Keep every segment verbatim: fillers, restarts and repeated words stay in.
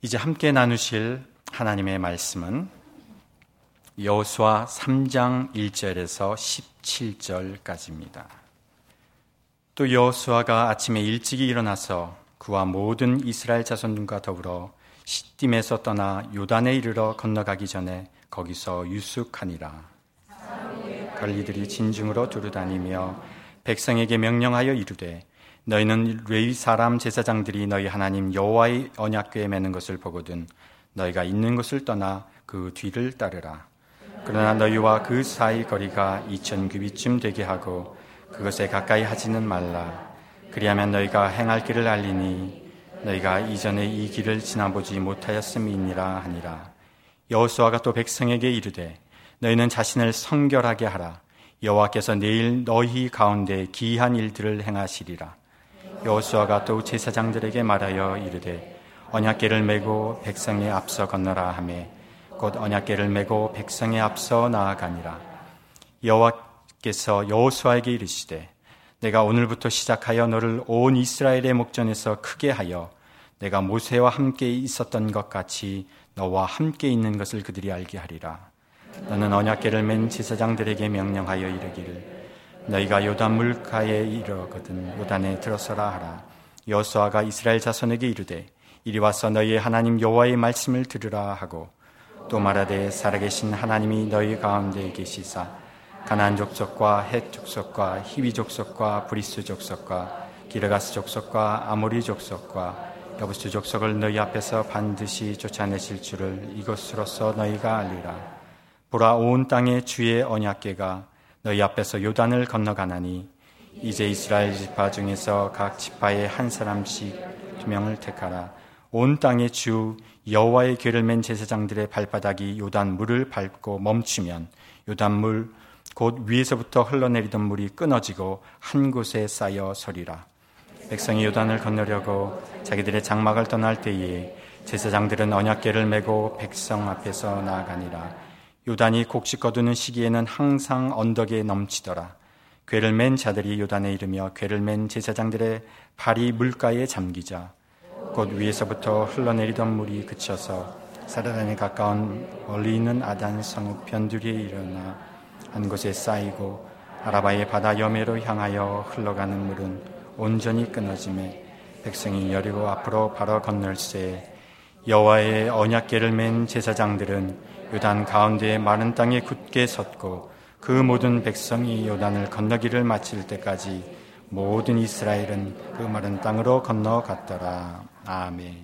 이제 함께 나누실 하나님의 말씀은 여호수아 삼 장 일 절에서 십칠 절까지입니다. 또 여호수아가 아침에 일찍이 일어나서 그와 모든 이스라엘 자손들과 더불어 시딤에서 떠나 요단에 이르러 건너가기 전에 거기서 유숙하니라. 관리들이 진중으로 두루다니며 백성에게 명령하여 이르되 너희는 레위 사람 제사장들이 너희 하나님 여호와의 언약궤에 매는 것을 보거든 너희가 있는 곳을 떠나 그 뒤를 따르라. 그러나 너희와 그 사이 거리가 이천 규빗쯤 되게 하고 그것에 가까이 하지는 말라. 그리하면 너희가 행할 길을 알리니 너희가 이전에 이 길을 지나보지 못하였음이니라 하니라. 여호수아가 또 백성에게 이르되 너희는 자신을 성결하게 하라. 여호와께서 내일 너희 가운데 기이한 일들을 행하시리라. 여호수아가 또 제사장들에게 말하여 이르되 언약궤를 메고 백성의 앞서 건너라 하매 곧 언약궤를 메고 백성의 앞서 나아가니라. 여호와께서 여호수아에게 이르시되 내가 오늘부터 시작하여 너를 온 이스라엘의 목전에서 크게 하여 내가 모세와 함께 있었던 것 같이 너와 함께 있는 것을 그들이 알게 하리라. 너는 언약궤를 맨 제사장들에게 명령하여 이르기를 너희가 요단 물가에 이르거든 요단에 들어서라 하라. 여호수아가 이스라엘 자손에게 이르되 이리 와서 너희의 하나님 여호와의 말씀을 들으라 하고 또 말하되 살아계신 하나님이 너희 가운데 계시사 가나안 족속과 헷 족속과 히위 족속과 브리스 족속과 기르가스 족속과 아모리 족속과 여부스 족속을 너희 앞에서 반드시 쫓아내실 줄을 이것으로써 너희가 알리라. 보라, 온 땅의 주의 언약궤가 너희 앞에서 요단을 건너가나니 이제 이스라엘 지파 중에서 각 지파의 한 사람씩 두 명을 택하라. 온 땅의 주 여호와의 궤를 맨 제사장들의 발바닥이 요단 물을 밟고 멈추면 요단 물 곧 위에서부터 흘러내리던 물이 끊어지고 한 곳에 쌓여 서리라. 백성이 요단을 건너려고 자기들의 장막을 떠날 때에 제사장들은 언약궤를 메고 백성 앞에서 나아가니라. 요단이 곡식 거두는 시기에는 항상 언덕에 넘치더라. 궤를 맨 자들이 요단에 이르며 궤를 맨 제사장들의 발이 물가에 잠기자 곧 위에서부터 흘러내리던 물이 그쳐서 사르단에 가까운 멀리 있는 아단 성읍 변두리에 일어나 한 곳에 쌓이고 아라바의 바다 여매로 향하여 흘러가는 물은 온전히 끊어지매 백성이 여리고 앞으로 바로 건널새 여호와의 언약궤를 맨 제사장들은 요단 가운데의 마른 땅에 굳게 섰고 그 모든 백성이 요단을 건너기를 마칠 때까지 모든 이스라엘은 그 마른 땅으로 건너갔더라. 아멘.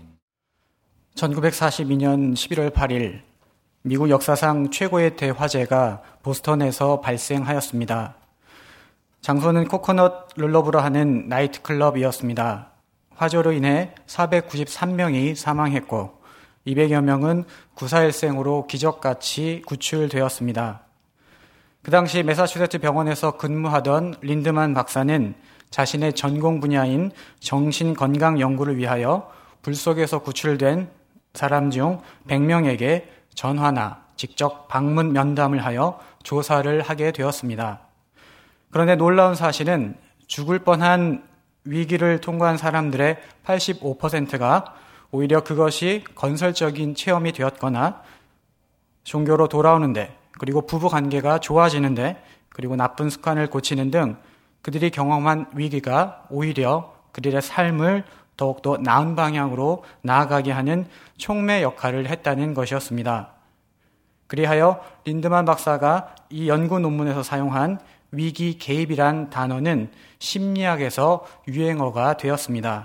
천구백사십이 년 십일월 팔일 미국 역사상 최고의 대화재가 보스턴에서 발생하였습니다. 장소는 코코넛 룰러브로 하는 나이트클럽이었습니다. 화재로 인해 사백구십삼 명이 사망했고 이백여 명은 구사일생으로 기적같이 구출되었습니다. 그 당시 매사추세츠 병원에서 근무하던 린드만 박사는 자신의 전공 분야인 정신건강 연구를 위하여 불 속에서 구출된 사람 중 백 명에게 전화나 직접 방문 면담을 하여 조사를 하게 되었습니다. 그런데 놀라운 사실은 죽을 뻔한 위기를 통과한 사람들의 팔십오 퍼센트가 오히려 그것이 건설적인 체험이 되었거나 종교로 돌아오는데 그리고 부부관계가 좋아지는데 그리고 나쁜 습관을 고치는 등 그들이 경험한 위기가 오히려 그들의 삶을 더욱더 나은 방향으로 나아가게 하는 촉매 역할을 했다는 것이었습니다. 그리하여 린드만 박사가 이 연구 논문에서 사용한 위기 개입이란 단어는 심리학에서 유행어가 되었습니다.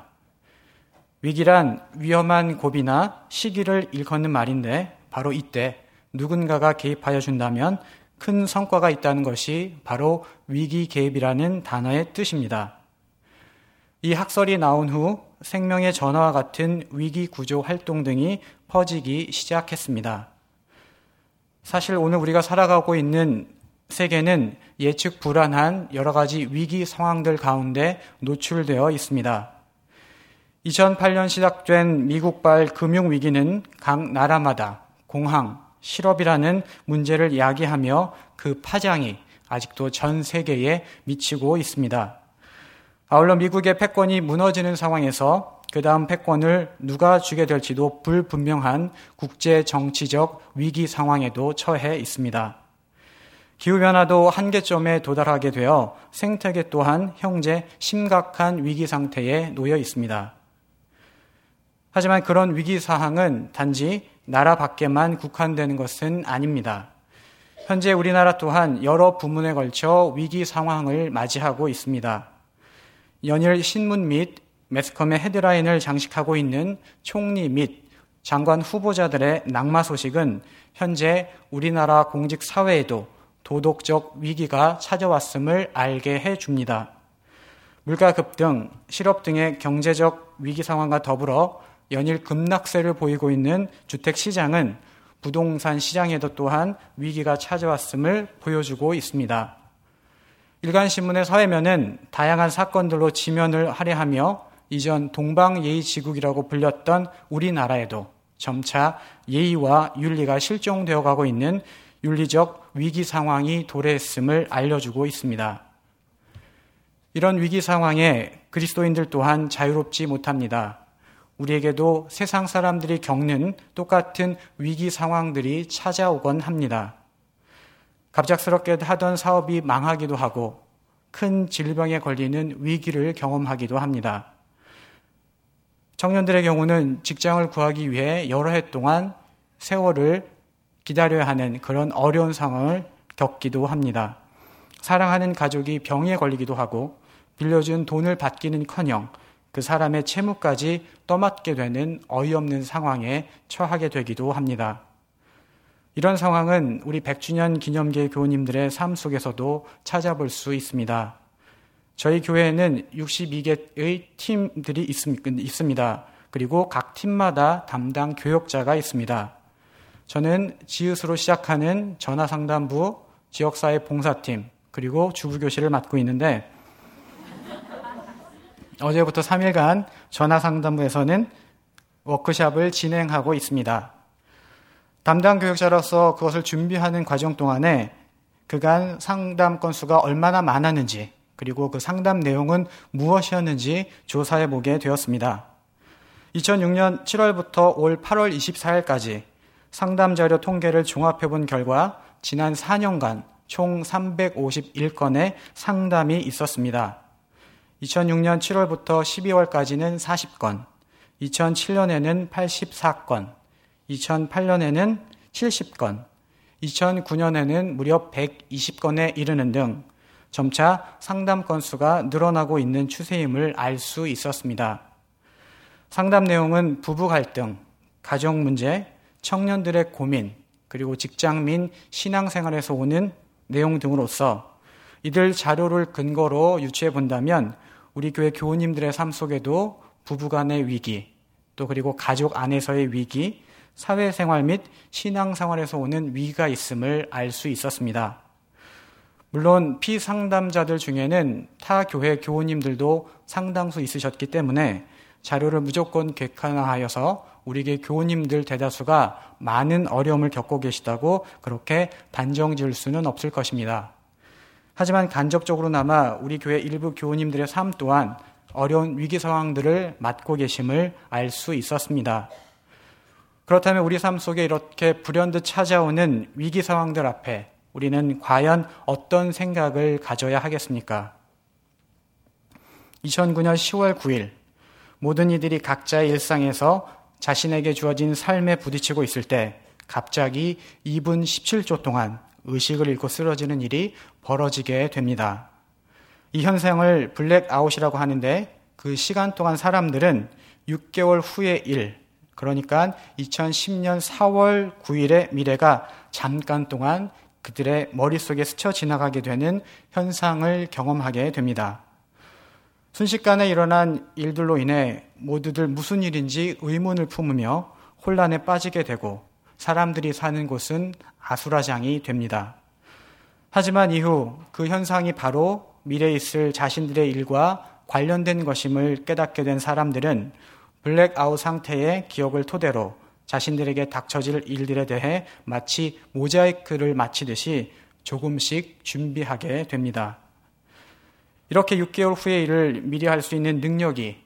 위기란 위험한 고비나 시기를 일컫는 말인데 바로 이때 누군가가 개입하여 준다면 큰 성과가 있다는 것이 바로 위기 개입이라는 단어의 뜻입니다. 이 학설이 나온 후 생명의 전화와 같은 위기 구조 활동 등이 퍼지기 시작했습니다. 사실 오늘 우리가 살아가고 있는 세계는 예측 불안한 여러 가지 위기 상황들 가운데 노출되어 있습니다. 이천팔 년 시작된 미국발 금융위기는 각 나라마다 공황, 실업이라는 문제를 이야기하며 그 파장이 아직도 전 세계에 미치고 있습니다. 아울러 미국의 패권이 무너지는 상황에서 그 다음 패권을 누가 쥐게 될지도 불분명한 국제 정치적 위기 상황에도 처해 있습니다. 기후변화도 한계점에 도달하게 되어 생태계 또한 현재 심각한 위기 상태에 놓여 있습니다. 하지만 그런 위기 사항은 단지 나라 밖에만 국한되는 것은 아닙니다. 현재 우리나라 또한 여러 부문에 걸쳐 위기 상황을 맞이하고 있습니다. 연일 신문 및 매스컴의 헤드라인을 장식하고 있는 총리 및 장관 후보자들의 낙마 소식은 현재 우리나라 공직 사회에도 도덕적 위기가 찾아왔음을 알게 해줍니다. 물가 급등, 실업 등의 경제적 위기 상황과 더불어 연일 급락세를 보이고 있는 주택시장은 부동산 시장에도 또한 위기가 찾아왔음을 보여주고 있습니다. 일간신문의 서해면은 다양한 사건들로 지면을 할애하며 이전 동방예의지국이라고 불렸던 우리나라에도 점차 예의와 윤리가 실종되어 가고 있는 윤리적 위기 상황이 도래했음을 알려주고 있습니다. 이런 위기 상황에 그리스도인들 또한 자유롭지 못합니다. 우리에게도 세상 사람들이 겪는 똑같은 위기 상황들이 찾아오곤 합니다. 갑작스럽게 하던 사업이 망하기도 하고 큰 질병에 걸리는 위기를 경험하기도 합니다. 청년들의 경우는 직장을 구하기 위해 여러 해 동안 세월을 기다려야 하는 그런 어려운 상황을 겪기도 합니다. 사랑하는 가족이 병에 걸리기도 하고 빌려준 돈을 받기는커녕 그 사람의 채무까지 떠맡게 되는 어이없는 상황에 처하게 되기도 합니다. 이런 상황은 우리 백 주년 기념계 교우님들의 삶 속에서도 찾아볼 수 있습니다. 저희 교회에는 육십이 개의 팀들이 있습니다. 그리고 각 팀마다 담당 교역자가 있습니다. 저는 지읒으로 시작하는 전화상담부, 지역사회 봉사팀, 그리고 주부교실을 맡고 있는데 어제부터 삼 일간 전화상담부에서는 워크숍을 진행하고 있습니다. 담당 교역자로서 그것을 준비하는 과정 동안에 그간 상담 건수가 얼마나 많았는지 그리고 그 상담 내용은 무엇이었는지 조사해 보게 되었습니다. 이천육 년 칠월부터 올 팔월 이십사일까지 상담 자료 통계를 종합해 본 결과 지난 사 년간 총 삼백오십일 건의 상담이 있었습니다. 이천육 년 칠월부터 십이월까지는 사십 건, 이천칠 년에는 팔십사 건, 이천팔 년에는 칠십 건, 이천구 년에는 무려 백이십 건에 이르는 등 점차 상담 건수가 늘어나고 있는 추세임을 알 수 있었습니다. 상담 내용은 부부 갈등, 가정 문제, 청년들의 고민, 그리고 직장 및 신앙생활에서 오는 내용 등으로서 이들 자료를 근거로 유추해 본다면 우리 교회 교우님들의 삶 속에도 부부간의 위기, 또 그리고 가족 안에서의 위기, 사회생활 및 신앙생활에서 오는 위기가 있음을 알 수 있었습니다. 물론 피상담자들 중에는 타 교회 교우님들도 상당수 있으셨기 때문에 자료를 무조건 객관화하여서 우리 교회 교우님들 대다수가 많은 어려움을 겪고 계시다고 그렇게 단정 지을 수는 없을 것입니다. 하지만 간접적으로나마 우리 교회 일부 교우님들의 삶 또한 어려운 위기 상황들을 맞고 계심을 알 수 있었습니다. 그렇다면 우리 삶 속에 이렇게 불현듯 찾아오는 위기 상황들 앞에 우리는 과연 어떤 생각을 가져야 하겠습니까? 이천구 년 시월 구일 모든 이들이 각자의 일상에서 자신에게 주어진 삶에 부딪히고 있을 때 갑자기 이 분 십칠 초 동안 의식을 잃고 쓰러지는 일이 벌어지게 됩니다. 이 현상을 블랙아웃이라고 하는데 그 시간 동안 사람들은 육 개월 후의 일, 그러니까 이천십 년 사월 구일의 미래가 잠깐 동안 그들의 머릿속에 스쳐 지나가게 되는 현상을 경험하게 됩니다. 순식간에 일어난 일들로 인해 모두들 무슨 일인지 의문을 품으며 혼란에 빠지게 되고 사람들이 사는 곳은 아수라장이 됩니다. 하지만 이후 그 현상이 바로 미래에 있을 자신들의 일과 관련된 것임을 깨닫게 된 사람들은 블랙아웃 상태의 기억을 토대로 자신들에게 닥쳐질 일들에 대해 마치 모자이크를 맞히듯이 조금씩 준비하게 됩니다. 이렇게 육 개월 후의 일을 미리 할 수 있는 능력이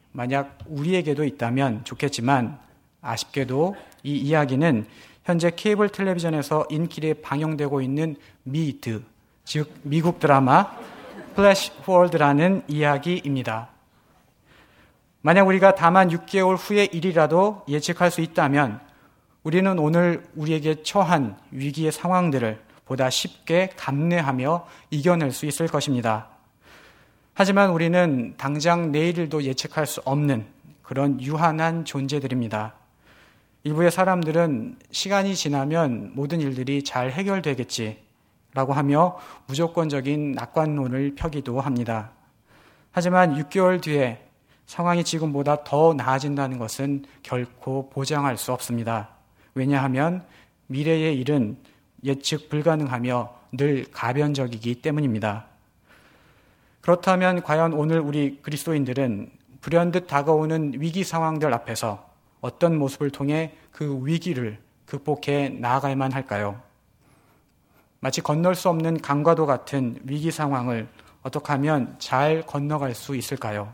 만약 우리에게도 있다면 좋겠지만 아쉽게도 이 이야기는 현재 케이블 텔레비전에서 인기에 방영되고 있는 미드, 즉 미국 드라마 플래시 포워드라는 이야기입니다. 만약 우리가 다만 육 개월 후의 일이라도 예측할 수 있다면 우리는 오늘 우리에게 처한 위기의 상황들을 보다 쉽게 감내하며 이겨낼 수 있을 것입니다. 하지만 우리는 당장 내일도 예측할 수 없는 그런 유한한 존재들입니다. 일부의 사람들은 시간이 지나면 모든 일들이 잘 해결되겠지라고 하며 무조건적인 낙관론을 펴기도 합니다. 하지만 육 개월 뒤에 상황이 지금보다 더 나아진다는 것은 결코 보장할 수 없습니다. 왜냐하면 미래의 일은 예측 불가능하며 늘 가변적이기 때문입니다. 그렇다면 과연 오늘 우리 그리스도인들은 불현듯 다가오는 위기 상황들 앞에서 어떤 모습을 통해 그 위기를 극복해 나아갈만 할까요? 마치 건널 수 없는 강과도 같은 위기 상황을 어떻게 하면 잘 건너갈 수 있을까요?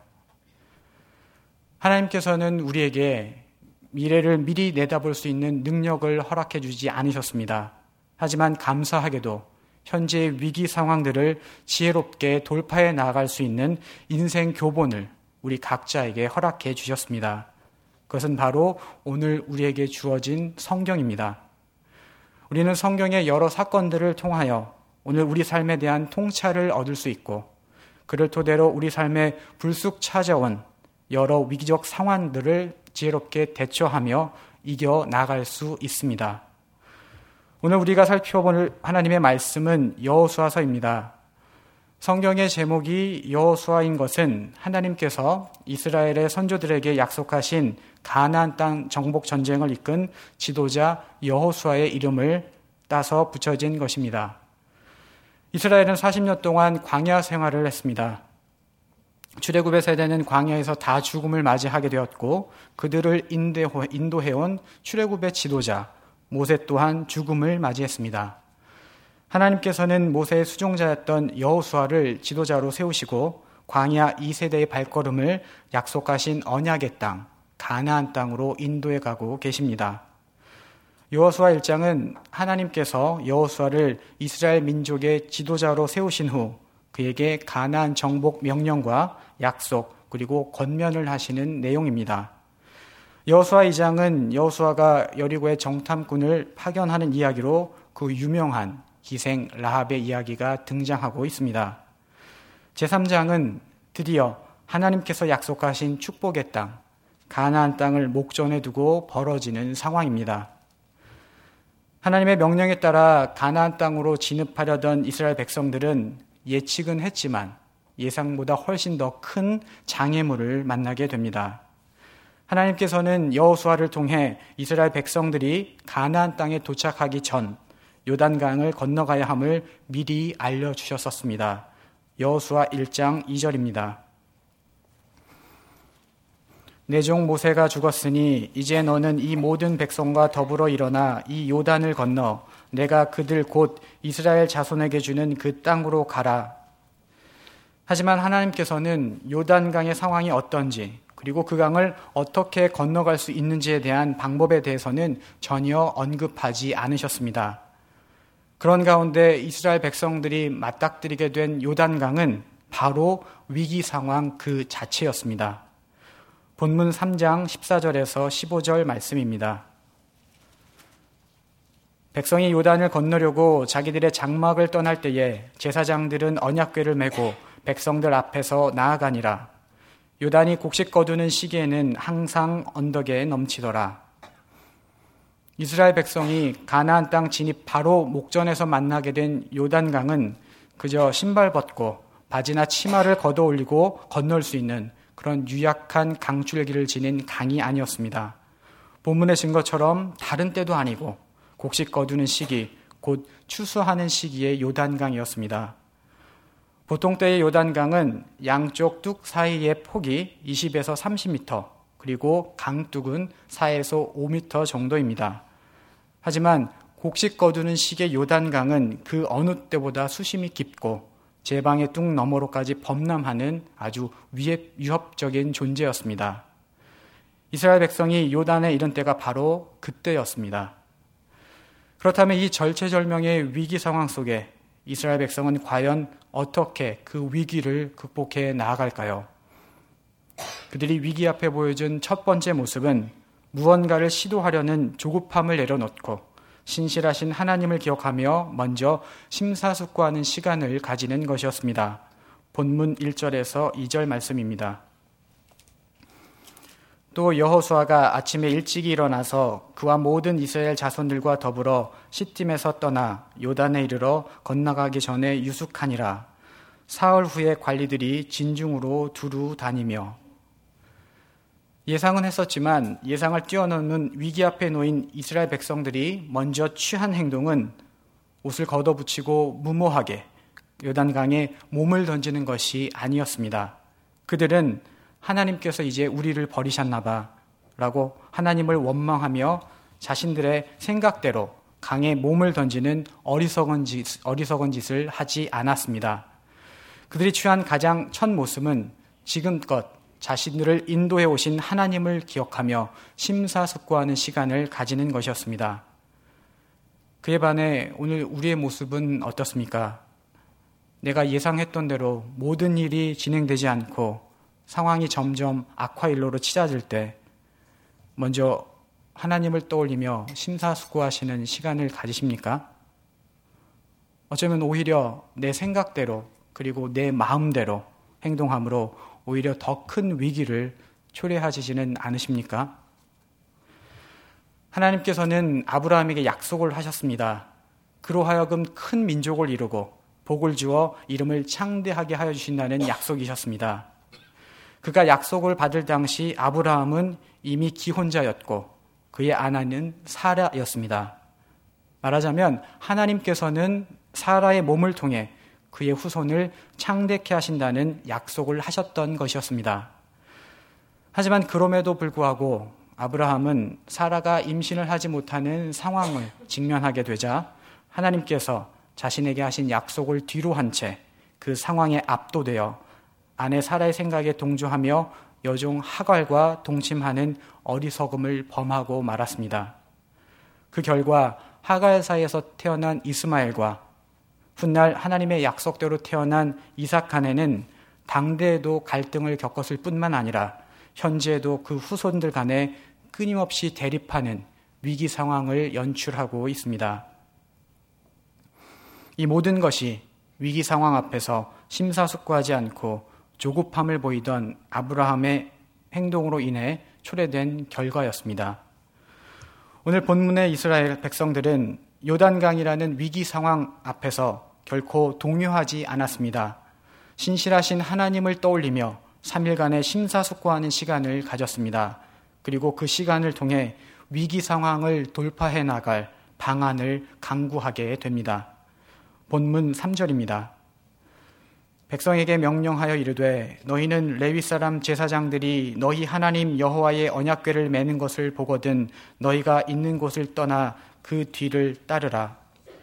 하나님께서는 우리에게 미래를 미리 내다볼 수 있는 능력을 허락해 주지 않으셨습니다. 하지만 감사하게도 현재의 위기 상황들을 지혜롭게 돌파해 나아갈 수 있는 인생 교본을 우리 각자에게 허락해 주셨습니다. 그것은 바로 오늘 우리에게 주어진 성경입니다. 우리는 성경의 여러 사건들을 통하여 오늘 우리 삶에 대한 통찰을 얻을 수 있고 그를 토대로 우리 삶에 불쑥 찾아온 여러 위기적 상황들을 지혜롭게 대처하며 이겨 나갈 수 있습니다. 오늘 우리가 살펴볼 하나님의 말씀은 여호수아서입니다. 성경의 제목이 여호수아인 것은 하나님께서 이스라엘의 선조들에게 약속하신 가나안 땅 정복 전쟁을 이끈 지도자 여호수아의 이름을 따서 붙여진 것입니다. 이스라엘은 사십 년 동안 광야 생활을 했습니다. 출애굽의 세대는 광야에서 다 죽음을 맞이하게 되었고 그들을 인도해온 출애굽의 지도자 모세 또한 죽음을 맞이했습니다. 하나님께서는 모세의 수종자였던 여호수아를 지도자로 세우시고 광야 이 세대의 발걸음을 약속하신 언약의 땅 가나안 땅으로 인도해 가고 계십니다. 여호수아 일 장은 하나님께서 여호수아를 이스라엘 민족의 지도자로 세우신 후 그에게 가나안 정복 명령과 약속 그리고 권면을 하시는 내용입니다. 여호수아 이 장은 여호수아가 여리고의 정탐꾼을 파견하는 이야기로 그 유명한 기생 라합의 이야기가 등장하고 있습니다. 제삼 장은 드디어 하나님께서 약속하신 축복의 땅 가나안 땅을 목전에 두고 벌어지는 상황입니다. 하나님의 명령에 따라 가나안 땅으로 진입하려던 이스라엘 백성들은 예측은 했지만 예상보다 훨씬 더 큰 장애물을 만나게 됩니다. 하나님께서는 여호수아를 통해 이스라엘 백성들이 가나안 땅에 도착하기 전 요단강을 건너가야 함을 미리 알려주셨었습니다. 여호수아 일 장 이 절입니다. 내 종 모세가 죽었으니 이제 너는 이 모든 백성과 더불어 일어나 이 요단을 건너 내가 그들 곧 이스라엘 자손에게 주는 그 땅으로 가라. 하지만 하나님께서는 요단강의 상황이 어떤지 그리고 그 강을 어떻게 건너갈 수 있는지에 대한 방법에 대해서는 전혀 언급하지 않으셨습니다. 그런 가운데 이스라엘 백성들이 맞닥뜨리게 된 요단강은 바로 위기 상황 그 자체였습니다. 본문 삼 장 십사 절에서 십오 절 말씀입니다. 백성이 요단을 건너려고 자기들의 장막을 떠날 때에 제사장들은 언약궤를 메고 백성들 앞에서 나아가니라. 요단이 곡식 거두는 시기에는 항상 언덕에 넘치더라. 이스라엘 백성이 가나안 땅 진입 바로 목전에서 만나게 된 요단강은 그저 신발 벗고 바지나 치마를 걷어 올리고 건널 수 있는 그런 유약한 강줄기를 지닌 강이 아니었습니다. 본문에 진 것처럼 다른 때도 아니고 곡식 거두는 시기, 곧 추수하는 시기의 요단강이었습니다. 보통 때의 요단강은 양쪽 뚝 사이의 폭이 이십에서 삼십 미터, 그리고 강뚝은 사에서 오 미터 정도입니다. 하지만 곡식 거두는 시기의 요단강은 그 어느 때보다 수심이 깊고 제방의 뚝 너머로까지 범람하는 아주 위협적인 존재였습니다. 이스라엘 백성이 요단에 이른 때가 바로 그때였습니다. 그렇다면 이 절체절명의 위기 상황 속에 이스라엘 백성은 과연 어떻게 그 위기를 극복해 나아갈까요? 그들이 위기 앞에 보여준 첫 번째 모습은 무언가를 시도하려는 조급함을 내려놓고 신실하신 하나님을 기억하며 먼저 심사숙고하는 시간을 가지는 것이었습니다. 본문 일 절에서 이 절 말씀입니다. 또 여호수아가 아침에 일찍이 일어나서 그와 모든 이스라엘 자손들과 더불어 시팀에서 떠나 요단에 이르러 건너가기 전에 유숙하니라. 사흘 후에 관리들이 진중으로 두루 다니며. 예상은 했었지만 예상을 뛰어넘는 위기 앞에 놓인 이스라엘 백성들이 먼저 취한 행동은 옷을 걷어붙이고 무모하게 요단강에 몸을 던지는 것이 아니었습니다. 그들은 하나님께서 이제 우리를 버리셨나 봐 라고 하나님을 원망하며 자신들의 생각대로 강에 몸을 던지는 어리석은 짓, 어리석은 짓을 하지 않았습니다. 그들이 취한 가장 첫 모습은 지금껏 자신들을 인도해 오신 하나님을 기억하며 심사숙고하는 시간을 가지는 것이었습니다. 그에 반해 오늘 우리의 모습은 어떻습니까? 내가 예상했던 대로 모든 일이 진행되지 않고 상황이 점점 악화일로로 치닫을 때 먼저 하나님을 떠올리며 심사숙고하시는 시간을 가지십니까? 어쩌면 오히려 내 생각대로 그리고 내 마음대로 행동함으로 오히려 더 큰 위기를 초래하시지는 않으십니까? 하나님께서는 아브라함에게 약속을 하셨습니다. 그로 하여금 큰 민족을 이루고 복을 주어 이름을 창대하게 하여 주신다는 약속이셨습니다. 그가 약속을 받을 당시 아브라함은 이미 기혼자였고 그의 아내는 사라였습니다. 말하자면 하나님께서는 사라의 몸을 통해 그의 후손을 창대케 하신다는 약속을 하셨던 것이었습니다. 하지만 그럼에도 불구하고 아브라함은 사라가 임신을 하지 못하는 상황을 직면하게 되자 하나님께서 자신에게 하신 약속을 뒤로 한 채 그 상황에 압도되어 아내 사라의 생각에 동조하며 여종 하갈과 동침하는 어리석음을 범하고 말았습니다. 그 결과 하갈 사이에서 태어난 이스마엘과 훗날 하나님의 약속대로 태어난 이삭 간에는 당대에도 갈등을 겪었을 뿐만 아니라 현재에도 그 후손들 간에 끊임없이 대립하는 위기 상황을 연출하고 있습니다. 이 모든 것이 위기 상황 앞에서 심사숙고하지 않고 조급함을 보이던 아브라함의 행동으로 인해 초래된 결과였습니다. 오늘 본문의 이스라엘 백성들은 요단강이라는 위기 상황 앞에서 결코 동요하지 않았습니다. 신실하신 하나님을 떠올리며 삼 일간의 심사숙고하는 시간을 가졌습니다. 그리고 그 시간을 통해 위기 상황을 돌파해 나갈 방안을 강구하게 됩니다. 본문 삼 절입니다. 백성에게 명령하여 이르되 너희는 레위 사람 제사장들이 너희 하나님 여호와의 언약궤를 매는 것을 보거든 너희가 있는 곳을 떠나 그 뒤를 따르라.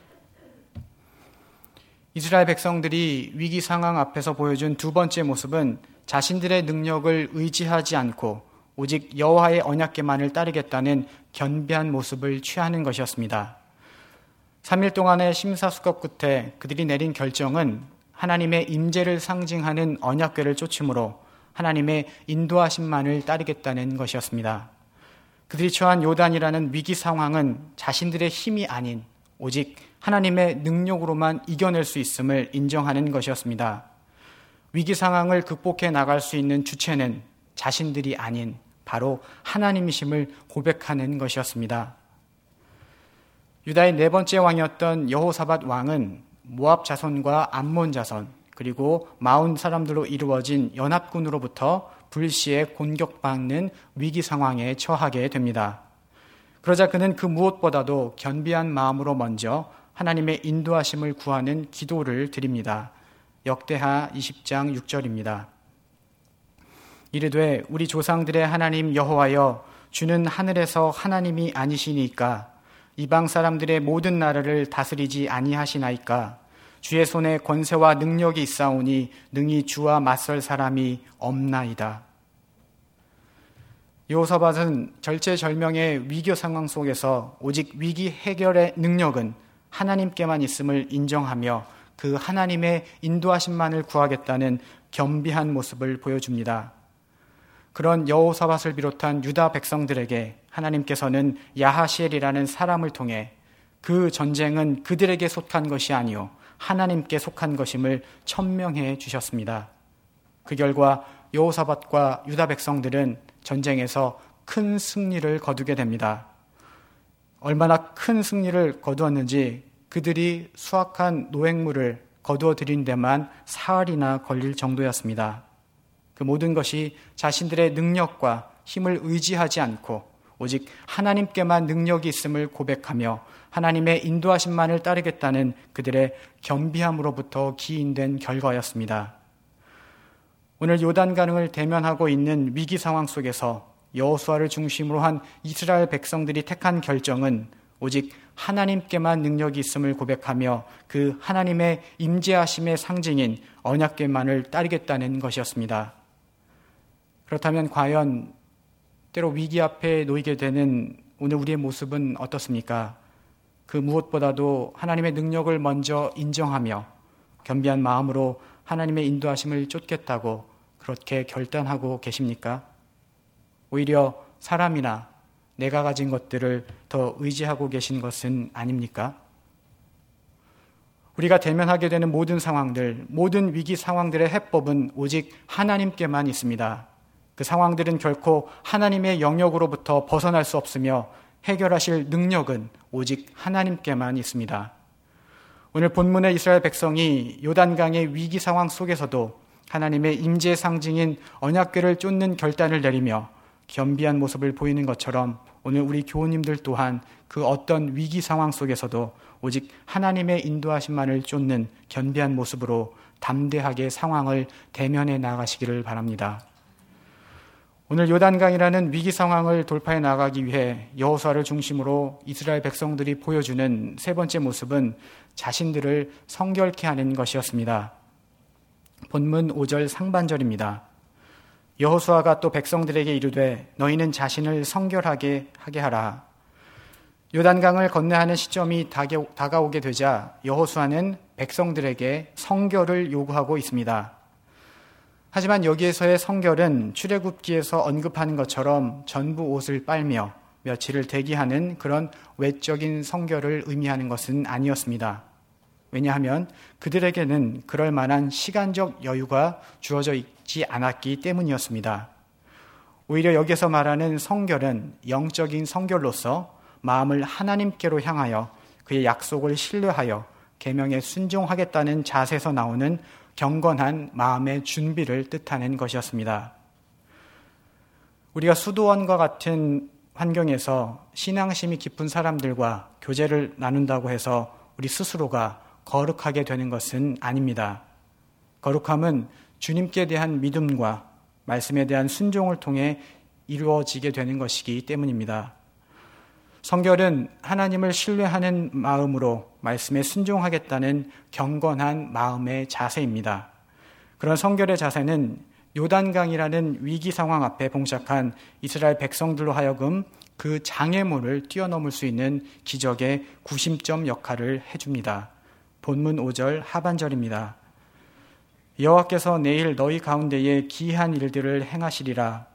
이스라엘 백성들이 위기 상황 앞에서 보여준 두 번째 모습은 자신들의 능력을 의지하지 않고 오직 여호와의 언약궤만을 따르겠다는 견비한 모습을 취하는 것이었습니다. 삼 일 동안의 심사숙고 끝에 그들이 내린 결정은 하나님의 임재를 상징하는 언약궤를 쫓음으로 하나님의 인도하심만을 따르겠다는 것이었습니다. 그들이 처한 요단이라는 위기 상황은 자신들의 힘이 아닌 오직 하나님의 능력으로만 이겨낼 수 있음을 인정하는 것이었습니다. 위기 상황을 극복해 나갈 수 있는 주체는 자신들이 아닌 바로 하나님이심을 고백하는 것이었습니다. 유다의 네 번째 왕이었던 여호사밧 왕은 모압 자손과 암몬 자손 그리고 마온 사람들로 이루어진 연합군으로부터 불시에 공격받는 위기 상황에 처하게 됩니다. 그러자 그는 그 무엇보다도 견비한 마음으로 먼저 하나님의 인도하심을 구하는 기도를 드립니다. 역대하 이십 장 육 절입니다. 이르되 우리 조상들의 하나님 여호와여 주는 하늘에서 하나님이 아니시니까 이방 사람들의 모든 나라를 다스리지 아니하시나이까 주의 손에 권세와 능력이 있사오니 능히 주와 맞설 사람이 없나이다. 여호사밧은 절체절명의 위기 상황 속에서 오직 위기 해결의 능력은 하나님께만 있음을 인정하며 그 하나님의 인도하심만을 구하겠다는 겸비한 모습을 보여줍니다. 그런 여호사밧을 비롯한 유다 백성들에게 하나님께서는 야하시엘이라는 사람을 통해 그 전쟁은 그들에게 속한 것이 아니요 하나님께 속한 것임을 천명해 주셨습니다. 그 결과 여호사밧과 유다 백성들은 전쟁에서 큰 승리를 거두게 됩니다. 얼마나 큰 승리를 거두었는지 그들이 수확한 노획물을 거두어 들인 데만 사흘이나 걸릴 정도였습니다. 그 모든 것이 자신들의 능력과 힘을 의지하지 않고 오직 하나님께만 능력이 있음을 고백하며 하나님의 인도하심만을 따르겠다는 그들의 겸비함으로부터 기인된 결과였습니다. 오늘 요단강을 대면하고 있는 위기 상황 속에서 여호수아를 중심으로 한 이스라엘 백성들이 택한 결정은 오직 하나님께만 능력이 있음을 고백하며 그 하나님의 임재하심의 상징인 언약궤만을 따르겠다는 것이었습니다. 그렇다면 과연 때로 위기 앞에 놓이게 되는 오늘 우리의 모습은 어떻습니까? 그 무엇보다도 하나님의 능력을 먼저 인정하며 겸비한 마음으로 하나님의 인도하심을 쫓겠다고 그렇게 결단하고 계십니까? 오히려 사람이나 내가 가진 것들을 더 의지하고 계신 것은 아닙니까? 우리가 대면하게 되는 모든 상황들, 모든 위기 상황들의 해법은 오직 하나님께만 있습니다. 그 상황들은 결코 하나님의 영역으로부터 벗어날 수 없으며 해결하실 능력은 오직 하나님께만 있습니다. 오늘 본문의 이스라엘 백성이 요단강의 위기 상황 속에서도 하나님의 임재 상징인 언약궤를 쫓는 결단을 내리며 겸비한 모습을 보이는 것처럼 오늘 우리 교우님들 또한 그 어떤 위기 상황 속에서도 오직 하나님의 인도하심만을 쫓는 겸비한 모습으로 담대하게 상황을 대면해 나가시기를 바랍니다. 오늘 요단강이라는 위기 상황을 돌파해 나가기 위해 여호수아를 중심으로 이스라엘 백성들이 보여주는 세 번째 모습은 자신들을 성결케 하는 것이었습니다. 본문 오 절 상반절입니다. 여호수아가 또 백성들에게 이르되 너희는 자신을 성결하게 하게 하라. 요단강을 건너하는 시점이 다가오게 되자 여호수아는 백성들에게 성결을 요구하고 있습니다. 하지만 여기에서의 성결은 출애굽기에서 언급하는 것처럼 전부 옷을 빨며 며칠을 대기하는 그런 외적인 성결을 의미하는 것은 아니었습니다. 왜냐하면 그들에게는 그럴 만한 시간적 여유가 주어져 있지 않았기 때문이었습니다. 오히려 여기서 말하는 성결은 영적인 성결로서 마음을 하나님께로 향하여 그의 약속을 신뢰하여 계명에 순종하겠다는 자세에서 나오는 경건한 마음의 준비를 뜻하는 것이었습니다. 우리가 수도원과 같은 환경에서 신앙심이 깊은 사람들과 교제를 나눈다고 해서 우리 스스로가 거룩하게 되는 것은 아닙니다. 거룩함은 주님께 대한 믿음과 말씀에 대한 순종을 통해 이루어지게 되는 것이기 때문입니다. 성결은 하나님을 신뢰하는 마음으로 말씀에 순종하겠다는 경건한 마음의 자세입니다. 그런 성결의 자세는 요단강이라는 위기 상황 앞에 봉착한 이스라엘 백성들로 하여금 그 장애물을 뛰어넘을 수 있는 기적의 구심점 역할을 해줍니다. 본문 오 절 하반절입니다. 여호와께서 내일 너희 가운데에 기이한 일들을 행하시리라.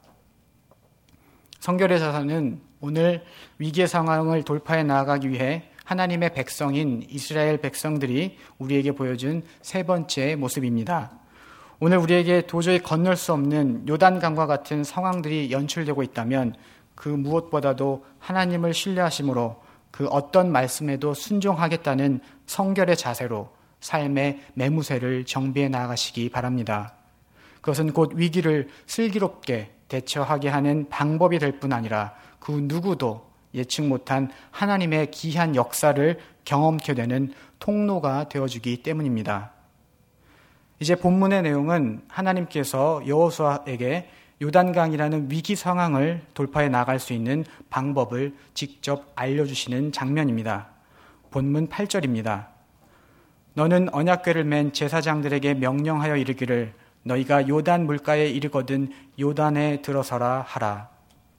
성결의 자세는 오늘 위기의 상황을 돌파해 나아가기 위해 하나님의 백성인 이스라엘 백성들이 우리에게 보여준 세 번째 모습입니다. 오늘 우리에게 도저히 건널 수 없는 요단강과 같은 상황들이 연출되고 있다면 그 무엇보다도 하나님을 신뢰하심으로 그 어떤 말씀에도 순종하겠다는 성결의 자세로 삶의 매무새를 정비해 나아가시기 바랍니다. 그것은 곧 위기를 슬기롭게 대처하게 하는 방법이 될 뿐 아니라 그 누구도 예측 못한 하나님의 기이한 역사를 경험케 되는 통로가 되어주기 때문입니다. 이제 본문의 내용은 하나님께서 여호수아에게 요단강이라는 위기 상황을 돌파해 나갈 수 있는 방법을 직접 알려주시는 장면입니다. 본문 팔 절입니다. 너는 언약궤를 맨 제사장들에게 명령하여 이르기를 너희가 요단 물가에 이르거든 요단에 들어서라 하라.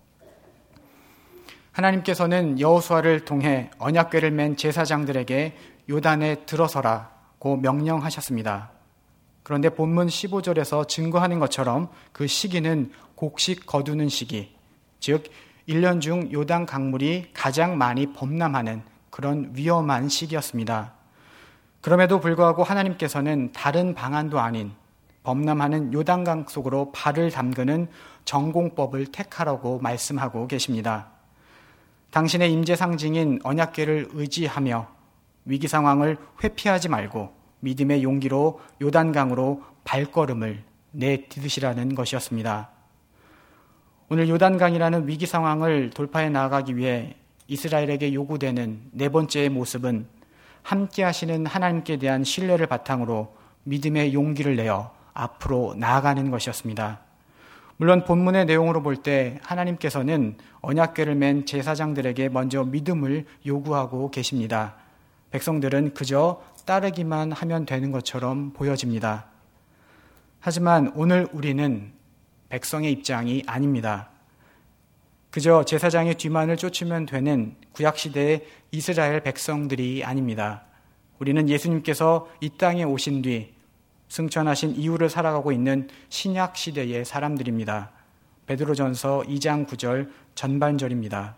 하나님께서는 여호수아를 통해 언약궤를 맨 제사장들에게 요단에 들어서라고 명령하셨습니다. 그런데 본문 십오 절에서 증거하는 것처럼 그 시기는 곡식 거두는 시기, 즉 일 년 중 요단 강물이 가장 많이 범람하는 그런 위험한 시기였습니다. 그럼에도 불구하고 하나님께서는 다른 방안도 아닌 범람하는 요단강 속으로 발을 담그는 정공법을 택하라고 말씀하고 계십니다. 당신의 임재 상징인 언약궤를 의지하며 위기 상황을 회피하지 말고 믿음의 용기로 요단강으로 발걸음을 내디디시라는 것이었습니다. 오늘 요단강이라는 위기 상황을 돌파해 나아가기 위해 이스라엘에게 요구되는 네 번째의 모습은 함께 하시는 하나님께 대한 신뢰를 바탕으로 믿음의 용기를 내어 앞으로 나아가는 것이었습니다. 물론 본문의 내용으로 볼 때 하나님께서는 언약궤를 맨 제사장들에게 먼저 믿음을 요구하고 계십니다. 백성들은 그저 따르기만 하면 되는 것처럼 보여집니다. 하지만 오늘 우리는 백성의 입장이 아닙니다. 그저 제사장의 뒤만을 쫓으면 되는 구약시대의 이스라엘 백성들이 아닙니다. 우리는 예수님께서 이 땅에 오신 뒤 승천하신 이후를 살아가고 있는 신약시대의 사람들입니다. 베드로전서 이 장 구 절 전반절입니다.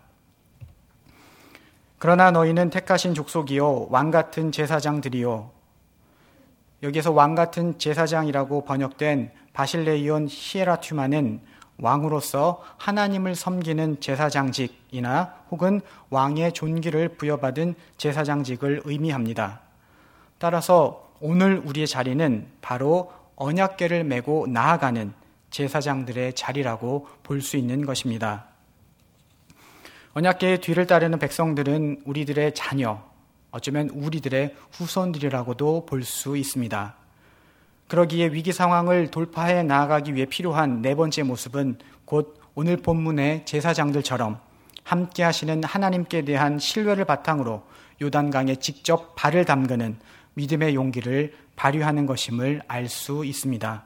그러나 너희는 택하신 족속이요 왕같은 제사장들이요. 여기에서 왕같은 제사장이라고 번역된 바실레이온 히에라튜마는 왕으로서 하나님을 섬기는 제사장직이나 혹은 왕의 존귀를 부여받은 제사장직을 의미합니다. 따라서 오늘 우리의 자리는 바로 언약궤를 메고 나아가는 제사장들의 자리라고 볼 수 있는 것입니다. 언약궤의 뒤를 따르는 백성들은 우리들의 자녀, 어쩌면 우리들의 후손들이라고도 볼 수 있습니다. 그러기에 위기 상황을 돌파해 나아가기 위해 필요한 네 번째 모습은 곧 오늘 본문의 제사장들처럼 함께 하시는 하나님께 대한 신뢰를 바탕으로 요단강에 직접 발을 담그는 믿음의 용기를 발휘하는 것임을 알 수 있습니다.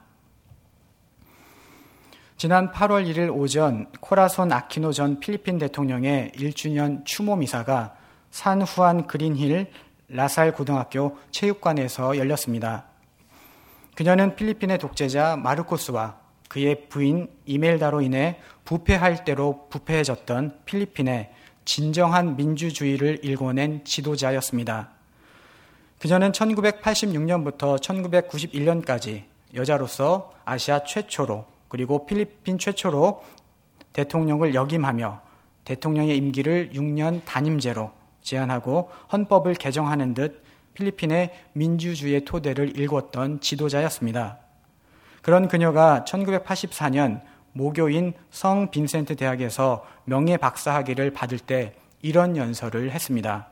지난 팔월 일일 오전 코라손 아키노 전 필리핀 대통령의 일 주년 추모 미사가 산후안 그린힐 라살 고등학교 체육관에서 열렸습니다. 그녀는 필리핀의 독재자 마르코스와 그의 부인 이멜다로 인해 부패할 대로 부패해졌던 필리핀의 진정한 민주주의를 일궈낸 지도자였습니다. 그녀는 천구백팔십육 년부터 천구백구십일 년까지 여자로서 아시아 최초로 그리고 필리핀 최초로 대통령을 역임하며 대통령의 임기를 육 년 단임제로 제한하고 헌법을 개정하는 듯 필리핀의 민주주의의 토대를 일궜던 지도자였습니다. 그런 그녀가 천구백팔십사 년 모교인 성 빈센트 대학에서 명예 박사학위를 받을 때 이런 연설을 했습니다.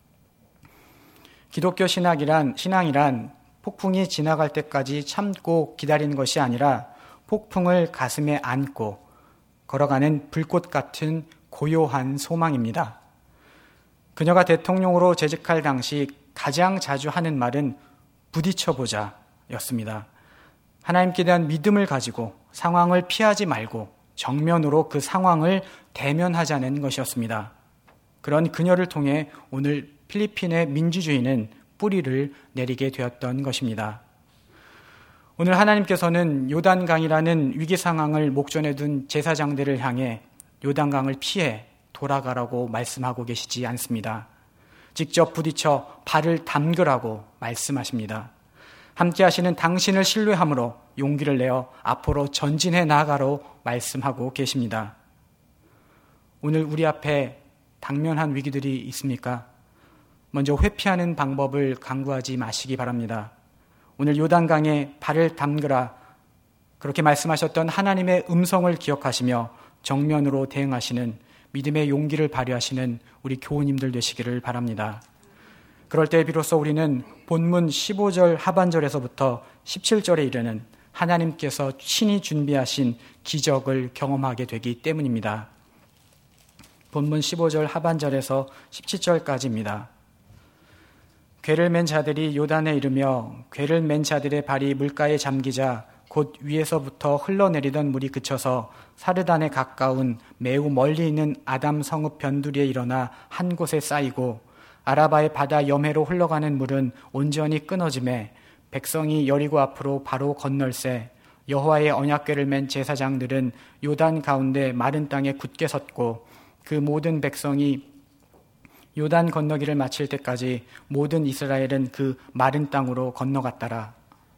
기독교 신학이란, 신앙이란 폭풍이 지나갈 때까지 참고 기다리는 것이 아니라 폭풍을 가슴에 안고 걸어가는 불꽃 같은 고요한 소망입니다. 그녀가 대통령으로 재직할 당시 가장 자주 하는 말은 부딪혀보자 였습니다. 하나님께 대한 믿음을 가지고 상황을 피하지 말고 정면으로 그 상황을 대면하자는 것이었습니다. 그런 그녀를 통해 오늘 필리핀의 민주주의는 뿌리를 내리게 되었던 것입니다. 오늘 하나님께서는 요단강이라는 위기 상황을 목전에 둔 제사장들을 향해 요단강을 피해 돌아가라고 말씀하고 계시지 않습니다. 직접 부딪혀 발을 담그라고 말씀하십니다. 함께 하시는 당신을 신뢰함으로 용기를 내어 앞으로 전진해 나아가로 말씀하고 계십니다. 오늘 우리 앞에 당면한 위기들이 있습니까? 먼저 회피하는 방법을 강구하지 마시기 바랍니다. 오늘 요단강에 발을 담그라 그렇게 말씀하셨던 하나님의 음성을 기억하시며 정면으로 대응하시는 믿음의 용기를 발휘하시는 우리 교우님들 되시기를 바랍니다. 그럴 때 비로소 우리는 본문 십오 절 하반절에서부터 십칠 절에 이르는 하나님께서 친히 준비하신 기적을 경험하게 되기 때문입니다. 본문 십오 절 하반절에서 십칠 절까지입니다. 궤를 맨 자들이 요단에 이르며 궤를 맨 자들의 발이 물가에 잠기자 곧 위에서부터 흘러내리던 물이 그쳐서 사르단에 가까운 매우 멀리 있는 아담 성읍 변두리에 일어나 한 곳에 쌓이고 아라바의 바다 여매로 흘러가는 물은 온전히 끊어지매 백성이 여리고 앞으로 바로 건널새 여호와의 언약궤를 맨 제사장들은 요단 가운데 마른 땅에 굳게 섰고 그 모든 백성이 요단 건너기를 마칠 때까지 모든 이스라엘은 그 마른 땅으로 건너갔더라.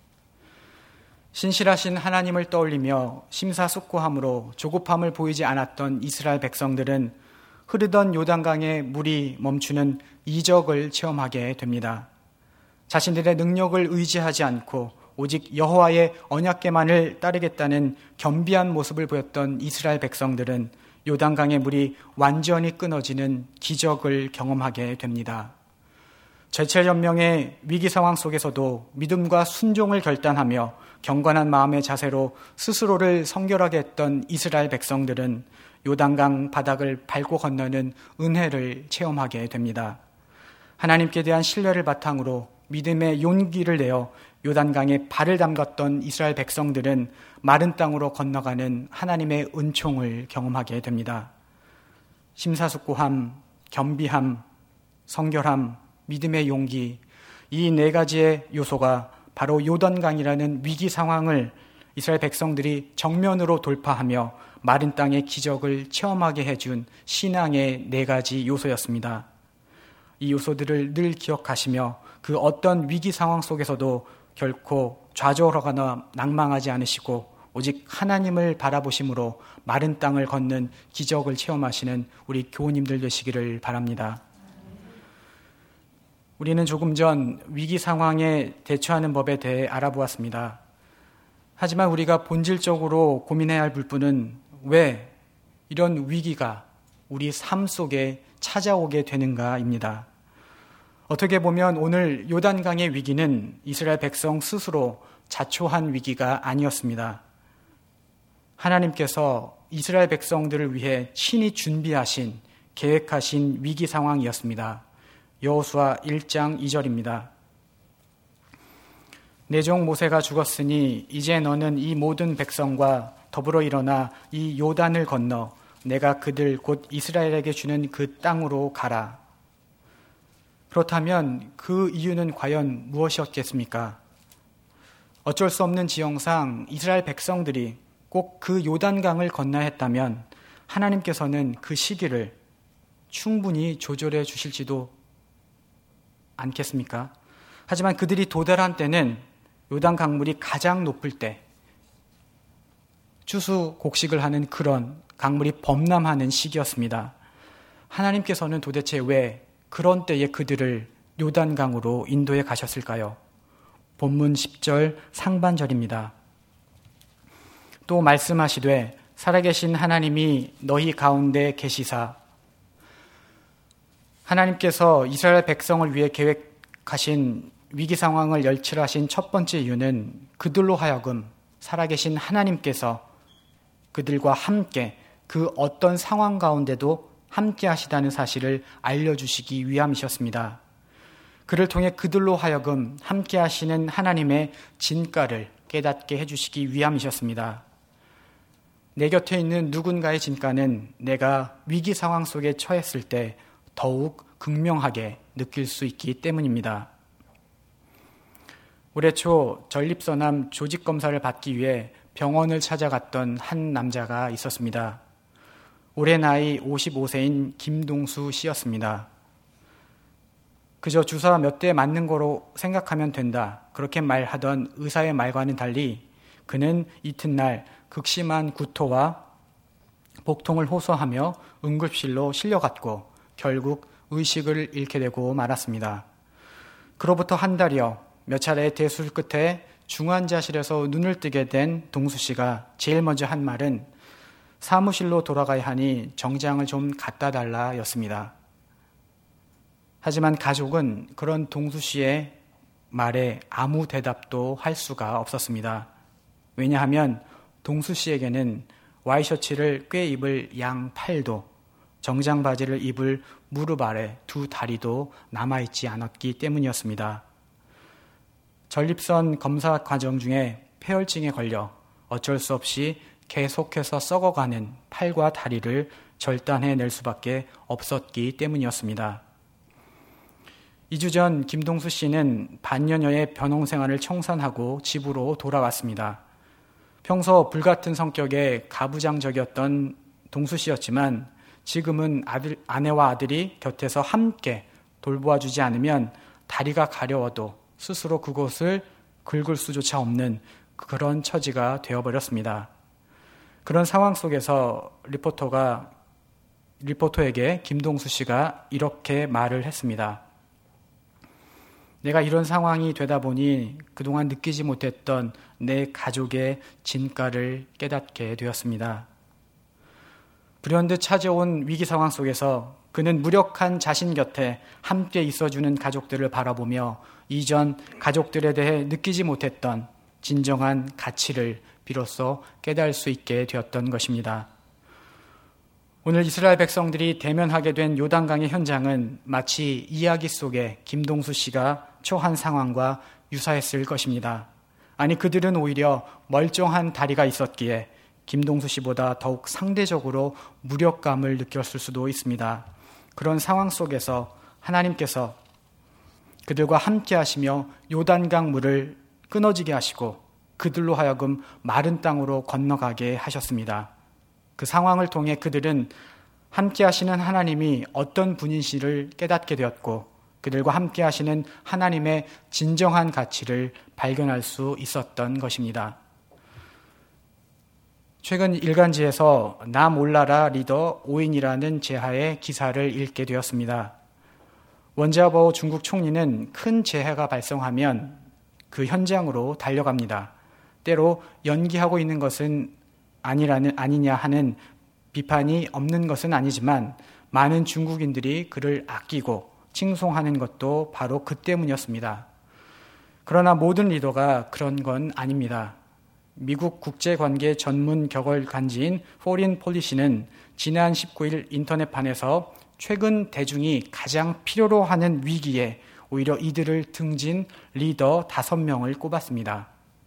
신실하신 하나님을 떠올리며 심사숙고함으로 조급함을 보이지 않았던 이스라엘 백성들은 흐르던 요단강의 물이 멈추는 이적을 체험하게 됩니다. 자신들의 능력을 의지하지 않고 오직 여호와의 언약궤만을 따르겠다는 겸비한 모습을 보였던 이스라엘 백성들은 요단강의 물이 완전히 끊어지는 기적을 경험하게 됩니다. 제철연명의 위기 상황 속에서도 믿음과 순종을 결단하며 경건한 마음의 자세로 스스로를 성결하게 했던 이스라엘 백성들은 요단강 바닥을 밟고 건너는 은혜를 체험하게 됩니다. 하나님께 대한 신뢰를 바탕으로 믿음의 용기를 내어 요단강에 발을 담갔던 이스라엘 백성들은 마른 땅으로 건너가는 하나님의 은총을 경험하게 됩니다. 심사숙고함, 겸비함, 성결함, 믿음의 용기, 이 네 가지의 요소가 바로 요단강이라는 위기 상황을 이스라엘 백성들이 정면으로 돌파하며 마른 땅의 기적을 체험하게 해준 신앙의 네 가지 요소였습니다. 이 요소들을 늘 기억하시며 그 어떤 위기 상황 속에서도 결코 좌절하거나 낭망하지 않으시고 오직 하나님을 바라보심으로 마른 땅을 걷는 기적을 체험하시는 우리 교우님들 되시기를 바랍니다. 우리는 조금 전 위기 상황에 대처하는 법에 대해 알아보았습니다. 하지만 우리가 본질적으로 고민해야 할 부분은 왜 이런 위기가 우리 삶 속에 찾아오게 되는가입니다. 어떻게 보면 오늘 요단강의 위기는 이스라엘 백성 스스로 자초한 위기가 아니었습니다. 하나님께서 이스라엘 백성들을 위해 친히 준비하신, 계획하신 위기 상황이었습니다. 여호수아 일 장 이 절입니다. 내 종 모세가 죽었으니 이제 너는 이 모든 백성과 더불어 일어나 이 요단을 건너 내가 그들 곧 이스라엘에게 주는 그 땅으로 가라. 그렇다면 그 이유는 과연 무엇이었겠습니까? 어쩔 수 없는 지형상 이스라엘 백성들이 꼭 그 요단강을 건너야 했다면 하나님께서는 그 시기를 충분히 조절해 주실지도 않겠습니까? 하지만 그들이 도달한 때는 요단 강물이 가장 높을 때, 추수 곡식을 하는 그런 강물이 범람하는 시기였습니다. 하나님께서는 도대체 왜 그런 때에 그들을 요단강으로 인도해 가셨을까요? 본문 십 절 상반절입니다. 또 말씀하시되 살아계신 하나님이 너희 가운데 계시사. 하나님께서 이스라엘 백성을 위해 계획하신 위기 상황을 열칠하신 첫 번째 이유는 그들로 하여금 살아계신 하나님께서 그들과 함께 그 어떤 상황 가운데도 함께 하시다는 사실을 알려주시기 위함이셨습니다. 그를 통해 그들로 하여금 함께 하시는 하나님의 진가를 깨닫게 해주시기 위함이셨습니다. 내 곁에 있는 누군가의 진가는 내가 위기 상황 속에 처했을 때 더욱 극명하게 느낄 수 있기 때문입니다. 올해 초 전립선암 조직검사를 받기 위해 병원을 찾아갔던 한 남자가 있었습니다. 올해 나이 오십오 세인 김동수 씨였습니다. 그저 주사 몇 대 맞는 거로 생각하면 된다, 그렇게 말하던 의사의 말과는 달리 그는 이튿날 극심한 구토와 복통을 호소하며 응급실로 실려갔고 결국 의식을 잃게 되고 말았습니다. 그로부터 한 달여 몇 차례의 대술 끝에 중환자실에서 눈을 뜨게 된 동수 씨가 제일 먼저 한 말은 사무실로 돌아가야 하니 정장을 좀 갖다 달라 였습니다. 하지만 가족은 그런 동수 씨의 말에 아무 대답도 할 수가 없었습니다. 왜냐하면 동수 씨에게는 와이셔츠를 꽤 입을 양 팔도 정장 바지를 입을 무릎 아래 두 다리도 남아있지 않았기 때문이었습니다. 전립선 검사 과정 중에 폐혈증에 걸려 어쩔 수 없이 계속해서 썩어가는 팔과 다리를 절단해낼 수밖에 없었기 때문이었습니다. 이 주 전 김동수 씨는 반년여의 변홍 생활을 청산하고 집으로 돌아왔습니다. 평소 불같은 성격의 가부장적이었던 동수 씨였지만 지금은 아들, 아내와 아들이 곁에서 함께 돌보아주지 않으면 다리가 가려워도 스스로 그곳을 긁을 수조차 없는 그런 처지가 되어버렸습니다. 그런 상황 속에서 리포터가, 리포터에게 김동수 씨가 이렇게 말을 했습니다. 내가 이런 상황이 되다 보니 그동안 느끼지 못했던 내 가족의 진가를 깨닫게 되었습니다. 불현듯 찾아온 위기 상황 속에서 그는 무력한 자신 곁에 함께 있어주는 가족들을 바라보며 이전 가족들에 대해 느끼지 못했던 진정한 가치를 비로소 깨달을 수 있게 되었던 것입니다. 오늘 이스라엘 백성들이 대면하게 된 요단강의 현장은 마치 이야기 속에 김동수 씨가 처한 상황과 유사했을 것입니다. 아니, 그들은 오히려 멀쩡한 다리가 있었기에 김동수 씨보다 더욱 상대적으로 무력감을 느꼈을 수도 있습니다. 그런 상황 속에서 하나님께서 그들과 함께 하시며 요단강 물을 끊어지게 하시고 그들로 하여금 마른 땅으로 건너가게 하셨습니다. 그 상황을 통해 그들은 함께 하시는 하나님이 어떤 분이신지를 깨닫게 되었고 그들과 함께 하시는 하나님의 진정한 가치를 발견할 수 있었던 것입니다. 최근 일간지에서 나 몰라라 리더 오인이라는 제하의 기사를 읽게 되었습니다. 원자보 중국 총리는 큰 재해가 발생하면 그 현장으로 달려갑니다. 때로 연기하고 있는 것은 아니라는, 아니냐 하는 비판이 없는 것은 아니지만 많은 중국인들이 그를 아끼고 칭송하는 것도 바로 그 때문이었습니다. 그러나 모든 리더가 그런 건 아닙니다. 미국 국제관계 전문 격언간지인 포린 폴리시는 지난 십구 일 인터넷판에서 최근 대중이 가장 필요로 하는 위기에 오히려 이들을 등진 리더 다섯 명을 꼽았습니다.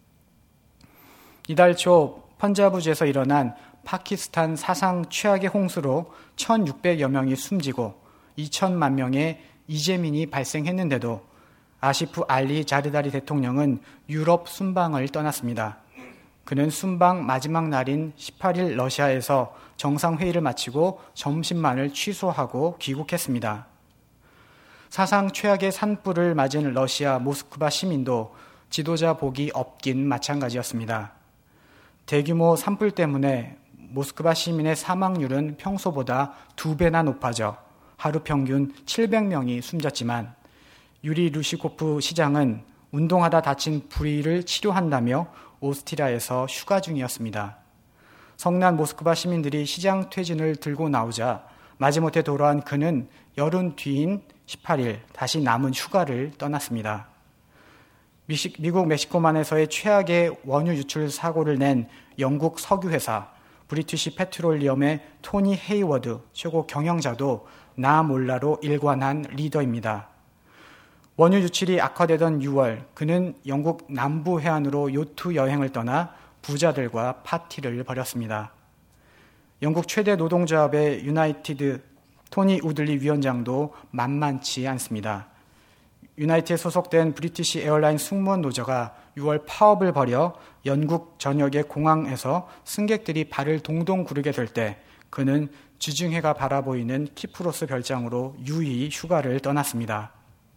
이달 초 펀자브주에서 일어난 파키스탄 사상 최악의 홍수로 천육백여 명이 숨지고 이천만 명의 이재민이 발생했는데도 아시프 알리 자르다리 대통령은 유럽 순방을 떠났습니다. 그는 순방 마지막 날인 십팔 일 러시아에서 정상회의를 마치고 점심만을 취소하고 귀국했습니다. 사상 최악의 산불을 맞은 러시아 모스크바 시민도 지도자 복이 없긴 마찬가지였습니다. 대규모 산불 때문에 모스크바 시민의 사망률은 평소보다 두 배나 높아져 하루 평균 칠백 명이 숨졌지만 유리 루시코프 시장은 운동하다 다친 부위를 치료한다며 오스트리아에서 휴가 중이었습니다. 성난 모스크바 시민들이 시장 퇴진을 들고 나오자 마지못해 돌아온 그는 열흘 뒤인 십팔 일 다시 남은 휴가를 떠났습니다. 미국 멕시코만에서의 최악의 원유 유출 사고를 낸 영국 석유회사 브리티시 페트롤리엄의 토니 헤이워드 최고 경영자도 나 몰라로 일관한 리더입니다. 원유 유출이 악화되던 유월 그는 영국 남부 해안으로 요트 여행을 떠나 부자들과 파티를 벌였습니다. 영국 최대 노동조합의 유나이티드 토니 우들리 위원장도 만만치 않습니다. 유나이티드에 소속된 브리티시 에어라인 승무원 노조가 유월 파업을 벌여 영국 전역의 공항에서 승객들이 발을 동동 구르게 될 때 그는 주중해가 바라보이는 키프로스 별장으로 유유히 휴가를 떠났습니다.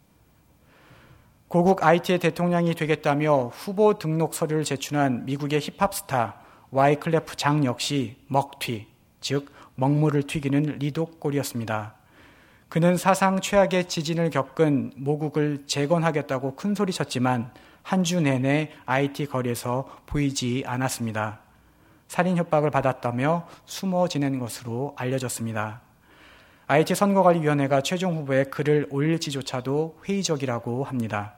고국 아이티의 대통령이 되겠다며 후보 등록 서류를 제출한 미국의 힙합 스타 와이클래프 장 역시 먹튀, 즉 먹물을 튀기는 리더꼴이었습니다. 그는 사상 최악의 지진을 겪은 모국을 재건하겠다고 큰소리쳤지만 한 주 내내 아이티 거리에서 보이지 않았습니다. 살인 협박을 받았다며 숨어 지낸 것으로 알려졌습니다. 아이티 선거관리위원회가 최종 후보에 글을 올릴지조차도 회의적이라고 합니다.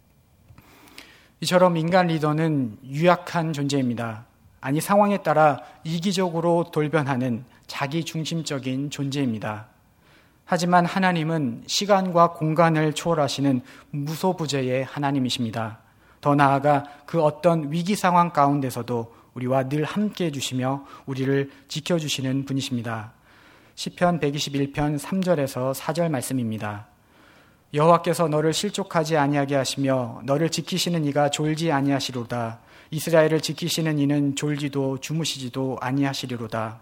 이처럼 인간 리더는 유약한 존재입니다. 아니 상황에 따라 이기적으로 돌변하는 자기 중심적인 존재입니다. 하지만 하나님은 시간과 공간을 초월하시는 무소부재의 하나님이십니다. 더 나아가 그 어떤 위기 상황 가운데서도 우리와 늘 함께해 주시며 우리를 지켜주시는 분이십니다. 시편 백이십일 편 삼 절에서 사 절 말씀입니다. 여호와께서 너를 실족하지 아니하게 하시며 너를 지키시는 이가 졸지 아니하시리로다. 이스라엘을 지키시는 이는 졸지도 주무시지도 아니하시리로다.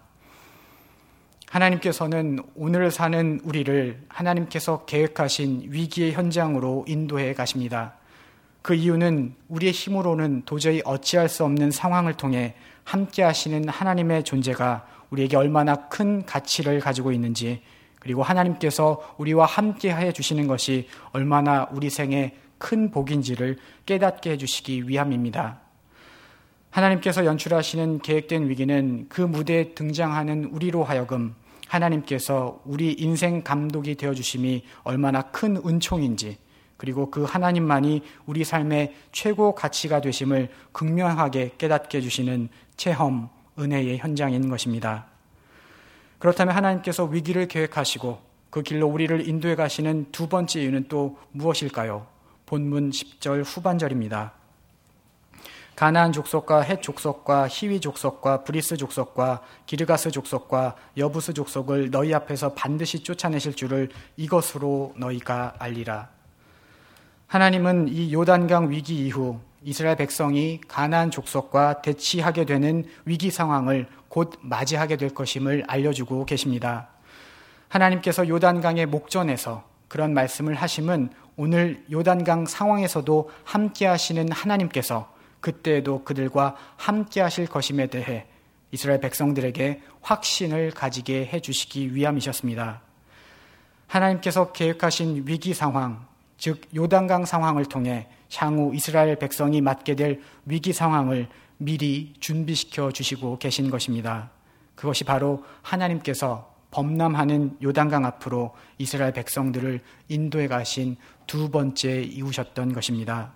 하나님께서는 오늘 사는 우리를 하나님께서 계획하신 위기의 현장으로 인도해 가십니다. 그 이유는 우리의 힘으로는 도저히 어찌할 수 없는 상황을 통해 함께 하시는 하나님의 존재가 우리에게 얼마나 큰 가치를 가지고 있는지, 그리고 하나님께서 우리와 함께 해 주시는 것이 얼마나 우리 생에 큰 복인지를 깨닫게 해주시기 위함입니다. 하나님께서 연출하시는 계획된 위기는 그 무대에 등장하는 우리로 하여금 하나님께서 우리 인생 감독이 되어주심이 얼마나 큰 은총인지, 그리고 그 하나님만이 우리 삶의 최고 가치가 되심을 극명하게 깨닫게 해주시는 체험, 은혜의 현장인 것입니다. 그렇다면 하나님께서 위기를 계획하시고 그 길로 우리를 인도해 가시는 두 번째 이유는 또 무엇일까요? 본문 십 절 후반절입니다. 가나안 족속과 헷 족속과 히위 족속과 브리스 족속과 기르가스 족속과 여부스 족속을 너희 앞에서 반드시 쫓아내실 줄을 이것으로 너희가 알리라. 하나님은 이 요단강 위기 이후 이스라엘 백성이 가나안 족속과 대치하게 되는 위기 상황을 곧 맞이하게 될 것임을 알려주고 계십니다. 하나님께서 요단강의 목전에서 그런 말씀을 하심은 오늘 요단강 상황에서도 함께 하시는 하나님께서 그때에도 그들과 함께 하실 것임에 대해 이스라엘 백성들에게 확신을 가지게 해주시기 위함이셨습니다. 하나님께서 계획하신 위기 상황, 즉 요단강 상황을 통해 향후 이스라엘 백성이 맞게 될 위기 상황을 미리 준비시켜 주시고 계신 것입니다. 그것이 바로 하나님께서 범람하는 요단강 앞으로 이스라엘 백성들을 인도해 가신 두 번째 이유셨던 것입니다.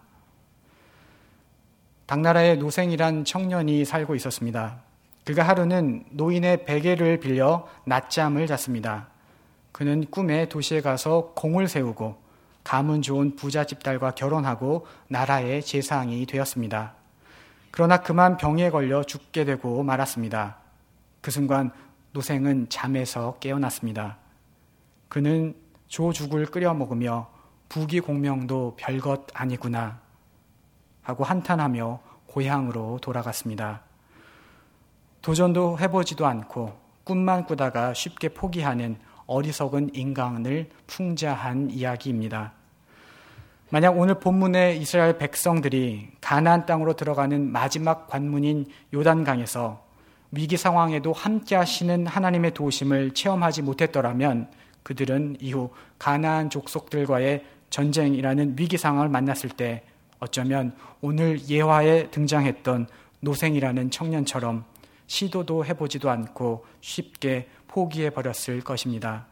당나라에 노생이란 청년이 살고 있었습니다. 그가 하루는 노인의 베개를 빌려 낮잠을 잤습니다. 그는 꿈에 도시에 가서 공을 세우고 가문 좋은 부잣집 딸과 결혼하고 나라의 재상이 되었습니다. 그러나 그만 병에 걸려 죽게 되고 말았습니다. 그 순간 노생은 잠에서 깨어났습니다. 그는 조죽을 끓여 먹으며 부귀공명도 별것 아니구나 하고 한탄하며 고향으로 돌아갔습니다. 도전도 해보지도 않고 꿈만 꾸다가 쉽게 포기하는 어리석은 인간을 풍자한 이야기입니다. 만약 오늘 본문의 이스라엘 백성들이 가나안 땅으로 들어가는 마지막 관문인 요단강에서 위기 상황에도 함께 하시는 하나님의 도우심을 체험하지 못했더라면 그들은 이후 가나안 족속들과의 전쟁이라는 위기 상황을 만났을 때 어쩌면 오늘 예화에 등장했던 노생이라는 청년처럼 시도도 해보지도 않고 쉽게 포기해버렸을 것입니다.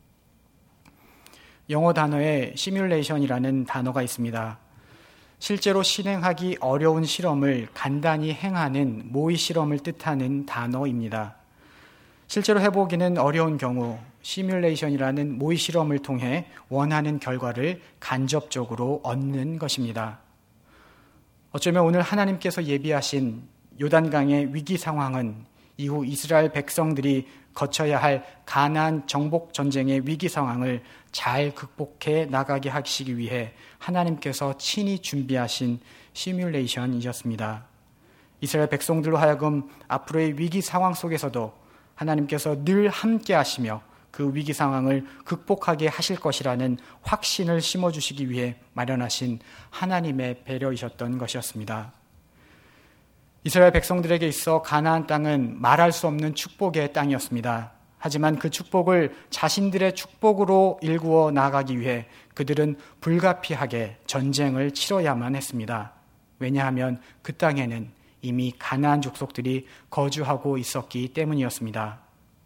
영어 단어에 시뮬레이션이라는 단어가 있습니다. 실제로 실행하기 어려운 실험을 간단히 행하는 모의 실험을 뜻하는 단어입니다. 실제로 해보기는 어려운 경우 시뮬레이션이라는 모의 실험을 통해 원하는 결과를 간접적으로 얻는 것입니다. 어쩌면 오늘 하나님께서 예비하신 요단강의 위기 상황은 이후 이스라엘 백성들이 거쳐야 할 가나안 정복 전쟁의 위기 상황을 잘 극복해 나가게 하시기 위해 하나님께서 친히 준비하신 시뮬레이션이었습니다. 이스라엘 백성들로 하여금 앞으로의 위기 상황 속에서도 하나님께서 늘 함께 하시며 그 위기 상황을 극복하게 하실 것이라는 확신을 심어주시기 위해 마련하신 하나님의 배려이셨던 것이었습니다. 이스라엘 백성들에게 있어 가나안 땅은 말할 수 없는 축복의 땅이었습니다. 하지만 그 축복을 자신들의 축복으로 일구어 나아가기 위해 그들은 불가피하게 전쟁을 치러야만 했습니다. 왜냐하면 그 땅에는 이미 가나안 족속들이 거주하고 있었기 때문이었습니다.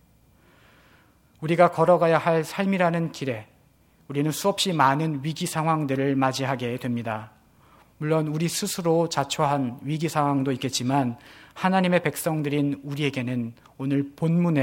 우리가 걸어가야 할 삶이라는 길에 우리는 수없이 많은 위기 상황들을 맞이하게 됩니다. 물론 우리 스스로 자초한 위기 상황도 있겠지만 하나님의 백성들인 우리에게는 오늘 본문의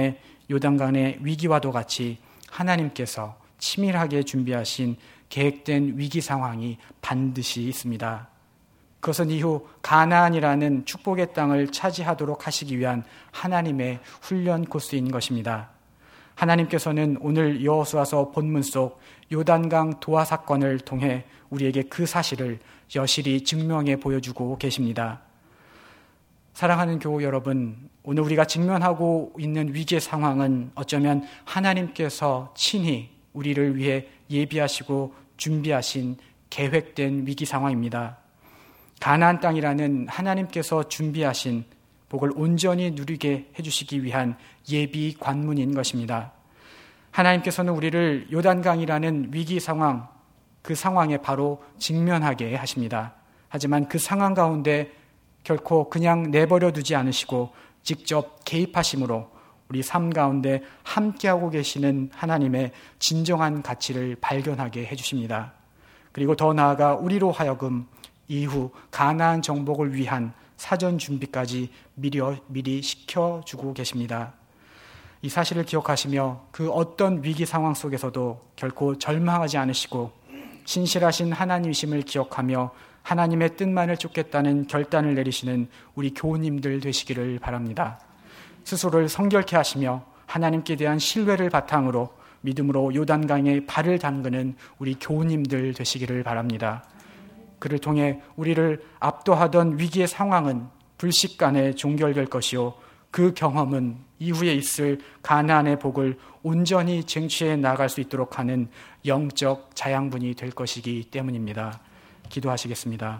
요단강의 위기와도 같이 하나님께서 치밀하게 준비하신 계획된 위기 상황이 반드시 있습니다. 그것은 이후 가나안이라는 축복의 땅을 차지하도록 하시기 위한 하나님의 훈련 코스인 것입니다. 하나님께서는 오늘 여호수아서 본문 속 요단강 도하 사건을 통해 우리에게 그 사실을 여실히 증명해 보여주고 계십니다. 사랑하는 교우 여러분, 오늘 우리가 직면하고 있는 위기의 상황은 어쩌면 하나님께서 친히 우리를 위해 예비하시고 준비하신 계획된 위기 상황입니다. 가나안 땅이라는 하나님께서 준비하신 복을 온전히 누리게 해주시기 위한 예비 관문인 것입니다. 하나님께서는 우리를 요단강이라는 위기 상황, 그 상황에 바로 직면하게 하십니다. 하지만 그 상황 가운데 결코 그냥 내버려 두지 않으시고 직접 개입하심으로 우리 삶 가운데 함께하고 계시는 하나님의 진정한 가치를 발견하게 해주십니다. 그리고 더 나아가 우리로 하여금 이후 가나안 정복을 위한 사전 준비까지 미리, 미리 시켜주고 계십니다. 이 사실을 기억하시며 그 어떤 위기 상황 속에서도 결코 절망하지 않으시고 신실하신 하나님이심을 기억하며 하나님의 뜻만을 쫓겠다는 결단을 내리시는 우리 교우님들 되시기를 바랍니다. 스스로를 성결케 하시며 하나님께 대한 신뢰를 바탕으로 믿음으로 요단강에 발을 담그는 우리 교우님들 되시기를 바랍니다. 그를 통해 우리를 압도하던 위기의 상황은 불식간에 종결될 것이요, 그 경험은 이후에 있을 가나안의 복을 온전히 쟁취해 나갈 수 있도록 하는 영적 자양분이 될 것이기 때문입니다. 기도하시겠습니다.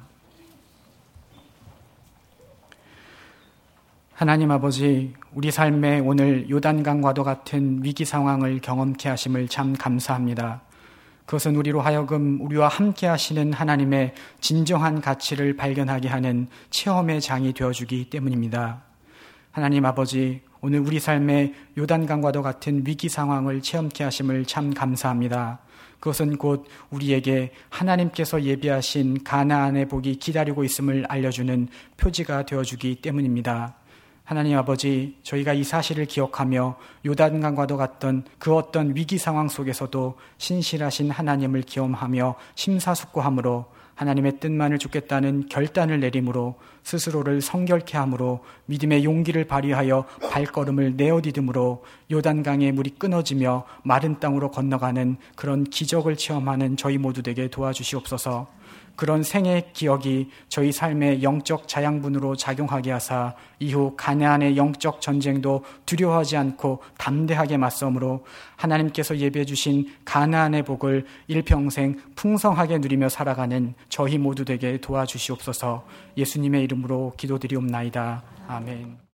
하나님 아버지, 우리 삶에 오늘 요단강과도 같은 위기 상황을 경험케 하심을 참 감사합니다. 그것은 우리로 하여금 우리와 함께 하시는 하나님의 진정한 가치를 발견하게 하는 체험의 장이 되어주기 때문입니다. 하나님 아버지, 오늘 우리 삶의 요단강과도 같은 위기 상황을 체험케 하심을 참 감사합니다. 그것은 곧 우리에게 하나님께서 예비하신 가나안의 복이 기다리고 있음을 알려주는 표지가 되어주기 때문입니다. 하나님 아버지, 저희가 이 사실을 기억하며 요단강과도 같던 그 어떤 위기 상황 속에서도 신실하신 하나님을 기억하며 심사숙고함으로 하나님의 뜻만을 쫓겠다는 결단을 내림으로 스스로를 성결케 함으로 믿음의 용기를 발휘하여 발걸음을 내어디듬으로 요단강의 물이 끊어지며 마른 땅으로 건너가는 그런 기적을 체험하는 저희 모두 되게 도와주시옵소서. 그런 생의 기억이 저희 삶의 영적 자양분으로 작용하게 하사 이후 가나안의 영적 전쟁도 두려워하지 않고 담대하게 맞서므로 하나님께서 예비해 주신 가나안의 복을 일평생 풍성하게 누리며 살아가는 저희 모두 되게 도와주시옵소서. 예수님의 이름으로 기도드리옵나이다. 아멘.